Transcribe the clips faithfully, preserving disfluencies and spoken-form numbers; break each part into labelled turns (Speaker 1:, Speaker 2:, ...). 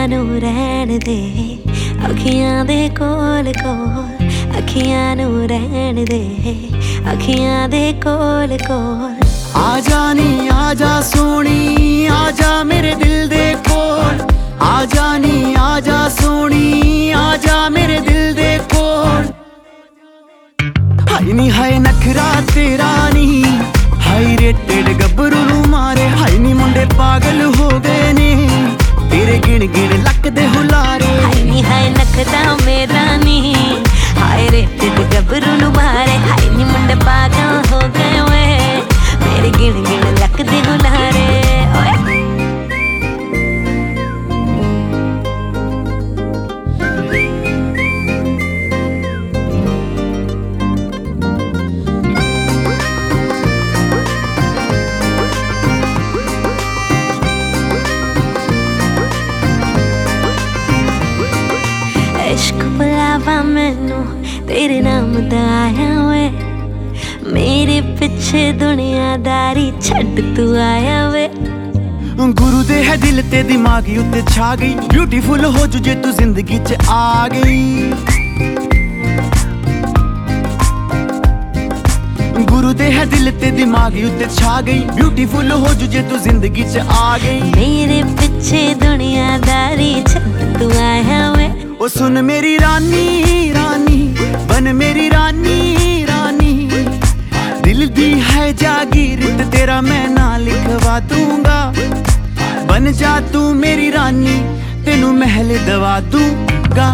Speaker 1: नू रहन दे, अखियां दे कोल कोल, अखियां नू रहन दे, अखियां दे कोल कोल।
Speaker 2: आजा नी आजा सोनी, आजा मेरे दिल दे कोल, आजा नी आजा सोनी, आजा मेरे दिल दे कोल। हाय नी हाय नखरा तेरा नी, हाय रेटेड गब्बरू नू मारे, हाय नी मुंडे पागल हो गए ने तेरे गिण गिण लक दे हुलारे।
Speaker 1: हाय नी हाय नखरा मेरा नी, हाय रेटेड गब्बरू नू मारे, हाय नी मुंडे पागल हो गए वे मेरे गिण गिण लक दे हुलारे। ओए इश्क बुलावा मैनू तेरे नाम दा आया वे, मेरे पिछे दुनियादारी छड्ड तू आया वे।
Speaker 2: गुरु दे है दिल ते दिमाग उत्ते छा गई, ब्यूटीफुल हो जू जे तू जिंदगी च आ गई। गुरु दे है दिल ते दिमाग उत्ते छा गई, ब्यूटीफुल हो जू जे तू जिंदगी च आ गई।
Speaker 1: मेरे पिछे दुनियादारी छड्ड तू आया वे।
Speaker 2: ओ सुन मेरी रानी रानी, बन मेरी रानी रानी, दिल दी है जागीर ते तेरा मैं ना लिखवा दूंगा। बन जा तू मेरी रानी, तेनू महल दवा दूंगा।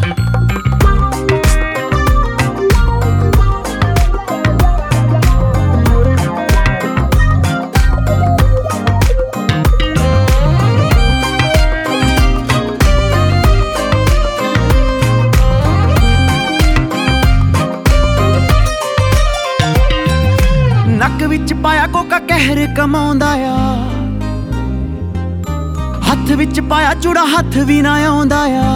Speaker 2: नक विच पाया कोका कहर कमाउंदा आ, हथ विच पाया चूड़ा हथ भी ना आउंदा आ।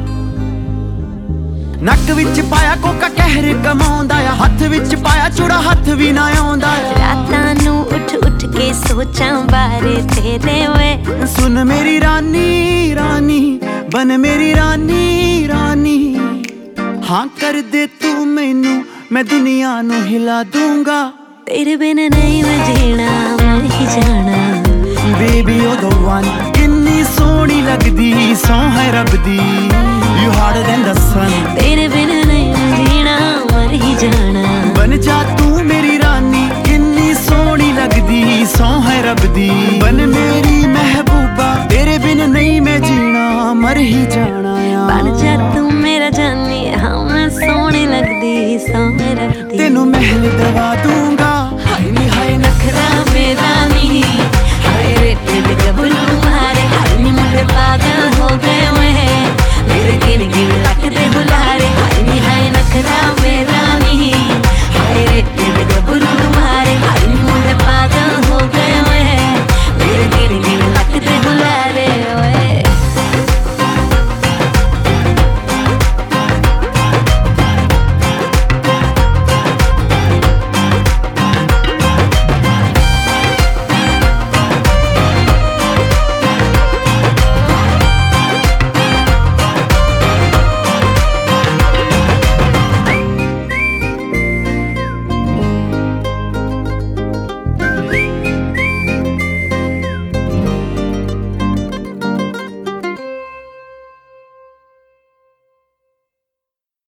Speaker 2: नक विच पाया कोका कहर कमाउंदा आ, हथ विच पाया चूड़ा हथ भी ना आउंदा आ।
Speaker 1: रातां नू उठ उठ के सोचां बारे तेरे वे।
Speaker 2: सुन मेरी रानी रानी, बन मेरी रानी रानी, हाँ कर दे तू मैनू, मैं दुनिया नू हिला दूंगा।
Speaker 1: तेरे बिन नहीं मैं जीना, मर ही जाना।
Speaker 2: बेबी ओ द वन, किन्नी सोहनी लगदी, सौं है रब दी, you harder than the sun.
Speaker 1: तेरे बिन